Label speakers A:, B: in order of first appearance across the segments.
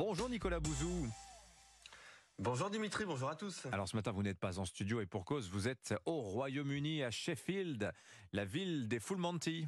A: Bonjour Nicolas Bouzou.
B: Bonjour Dimitri, bonjour à tous.
A: Alors ce matin, vous n'êtes pas en studio et pour cause, vous êtes au Royaume-Uni, à Sheffield, la ville des Full Monty.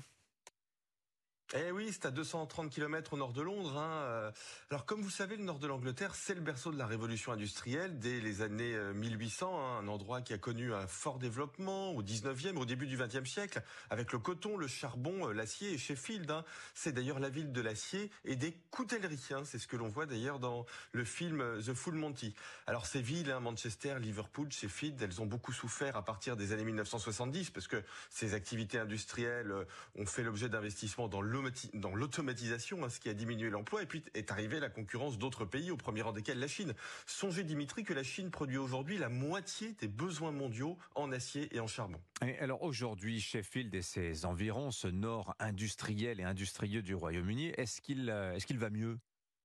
B: Eh oui, c'est à 230 km au nord de Londres. Alors comme vous savez, le nord de l'Angleterre, c'est le berceau de la révolution industrielle dès les années 1800, un endroit qui a connu un fort développement au 19e, au début du 20e siècle, avec le coton, le charbon, l'acier et Sheffield. C'est d'ailleurs la ville de l'acier et des coutelleries. C'est ce que l'on voit d'ailleurs dans le film The Full Monty. Alors ces villes, Manchester, Liverpool, Sheffield, elles ont beaucoup souffert à partir des années 1970 parce que ces activités industrielles ont fait l'objet d'investissements dans l'automatisation, ce qui a diminué l'emploi, et puis est arrivée la concurrence d'autres pays, au premier rang desquels la Chine. Songez Dimitri que la Chine produit aujourd'hui la moitié des besoins mondiaux en acier et en charbon.
A: Et alors aujourd'hui, Sheffield et ses environs, ce nord industriel et industrieux du Royaume-Uni, est-ce qu'il va mieux ?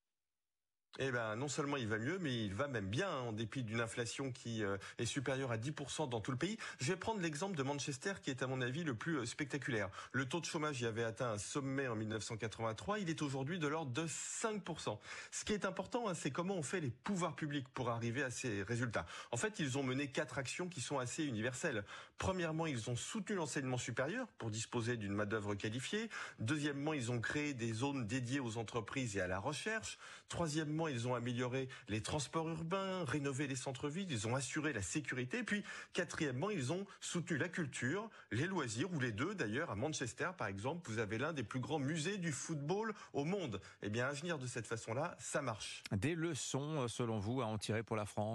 B: Eh ben, non seulement il va mieux, mais il va même bien, en dépit d'une inflation qui est supérieure à 10% dans tout le pays. Je vais prendre l'exemple de Manchester, qui est à mon avis le plus spectaculaire. Le taux de chômage y avait atteint un sommet en 1983, il est aujourd'hui de l'ordre de 5%. Ce qui est important, c'est comment on fait les pouvoirs publics pour arriver à ces résultats. En fait, ils ont mené 4 actions qui sont assez universelles. Premièrement, ils ont soutenu l'enseignement supérieur pour disposer d'une main-d'œuvre qualifiée. Deuxièmement, ils ont créé des zones dédiées aux entreprises et à la recherche. Troisièmement, ils ont amélioré les transports urbains, rénové les centres-villes, ils ont assuré la sécurité. Puis, quatrièmement, ils ont soutenu la culture, les loisirs, ou les deux d'ailleurs. À Manchester, par exemple, vous avez l'un des plus grands musées du football au monde. Eh bien, agir de cette façon-là, ça marche.
A: Des leçons, selon vous, à en tirer pour la France ?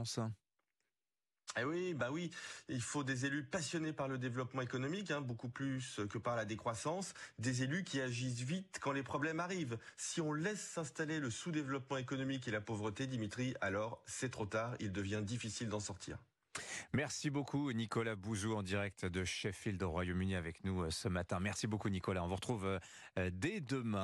B: Eh oui, bah oui, il faut des élus passionnés par le développement économique, beaucoup plus que par la décroissance, des élus qui agissent vite quand les problèmes arrivent. Si on laisse s'installer le sous-développement économique et la pauvreté, Dimitri, alors c'est trop tard, il devient difficile d'en sortir.
A: Merci beaucoup Nicolas Bouzou en direct de Sheffield au Royaume-Uni avec nous ce matin. Merci beaucoup Nicolas, on vous retrouve dès demain.